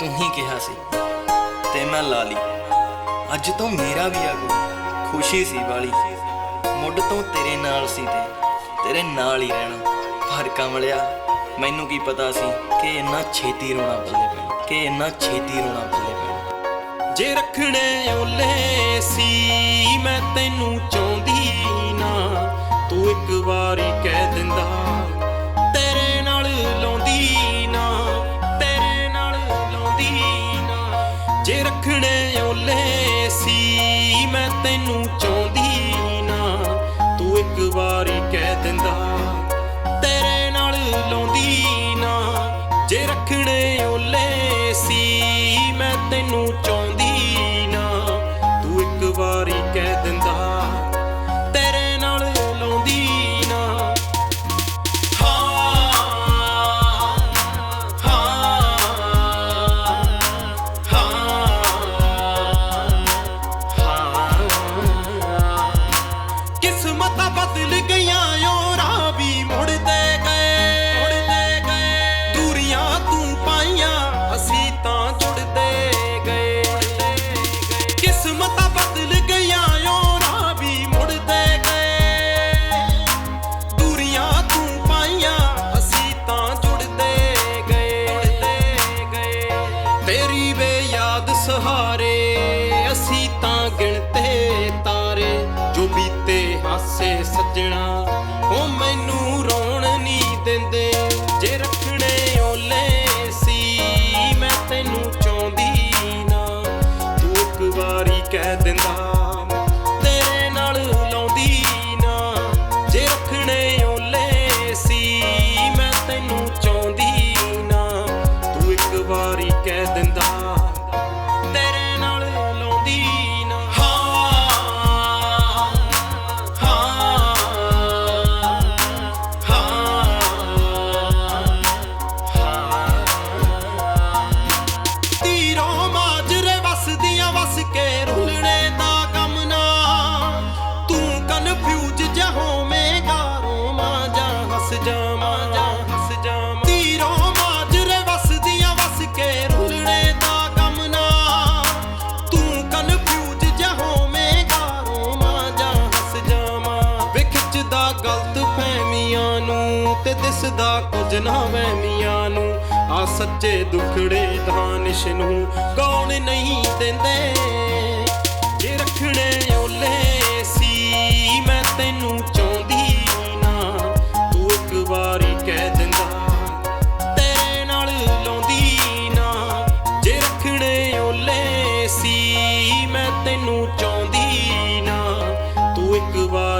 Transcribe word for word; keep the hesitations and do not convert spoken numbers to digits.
तू ही कहा सी ते मैं ला ली। अज तो मेरा भी आ कोई खुशी सी वाली, मुड तो तेरे नाल सी ते तेरे नाल ही रहना। पर कमलिया मैनू की पता सी कि इन्ना छेती रोना पल्ले पैना, कि इन्ना छेती रोना पल्ले पैना। जे रखने ओले सी मैं तेनू चाहुंदी ना, तू एक वारी कह दिंदा तेरे नाल लाउंदी ना, तेरे नाल लाउंदी ना। जे रखने ओले सी मैं तेनू चाहुंदी ना, तू एक वारी कह दिंदा तेरे नाल लाउंदी ना। जे रखने ओले सी मैं तेनू चाहुंदी ना, तू एक वारी कह दिंदा तेरे नाल लाउंदी ना। किस्मत बदल गईयां योरा भी मुड़दे गए, मुड़दे गए। दूरियां तू पाइयां असी तां जुड़दे गए। किस्मत बदल गईयां योरा भी मुड़दे गए। दूरियां तू पाइयां असी तां जुड़दे गए। तेरी बेयाद सहारे असी तां गिणते तारे, जो बीते हासे सजना ओ मैनू रोण नी दिंदे। जे रखने ओले सी मैं तेनू चाहुंदी ना, तू एक वारी कह दिंदा तेरे नाल लाउंदी ना। जे रखने ओले सी मैं तेनू चाहुंदी ना, तू एक वारी कह दिंदा तेरे नाल लाउंदी ना। के रुलने दा गम ना तू कन्फ्यूज जा होवेगा, रोमा जा हस जावां जा हस जावां। तीरों माजरे वसदियां वस के रुलने दा गम ना तू कन्फ्यूज जा होवेगा, रोमा जा हस जावां। वे खिचदा गलत फहमियां नू ते दिसदा कुछ ना वहमियां नू। आ सच्चे दुखड़े दानिश नू कौन नहीं देंदे। जे रखने ओले सी मैं तेनू चाहुंदी ना, तू एक वारी कह दिंदा तेरे नाल लाउंदी ना। जे रखने ओले सी मैं तेनू चाहुंदी ना, तू एक वारी